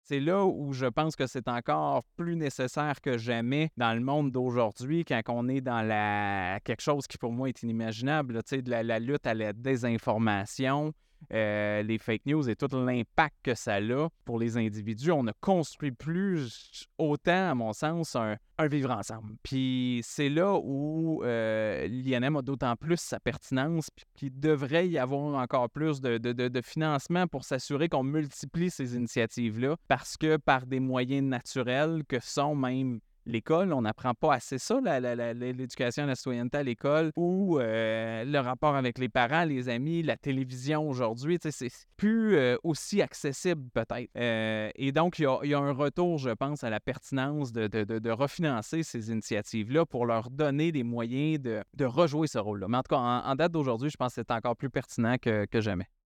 c'est là où je pense que c'est encore plus nécessaire que jamais dans le monde d'aujourd'hui, quand on est dans quelque chose qui pour moi est inimaginable, là, tu sais, de la lutte à la désinformation, les fake news et tout l'impact que ça a pour les individus. On ne construit plus autant, à mon sens, un vivre ensemble. Puis c'est là où l'INM a d'autant plus sa pertinence, puis qu'il devrait y avoir encore plus de financement pour s'assurer qu'on multiplie ces initiatives-là, parce que par des moyens naturels que sont même l'école, on n'apprend pas assez ça, l'éducation à la citoyenneté à l'école, ou le rapport avec les parents, les amis, la télévision aujourd'hui, tu sais, c'est plus aussi accessible peut-être. Et donc, il y a un retour, je pense, à la pertinence de refinancer ces initiatives-là pour leur donner des moyens de rejouer ce rôle-là. Mais en tout cas, en date d'aujourd'hui, je pense que c'est encore plus pertinent que jamais.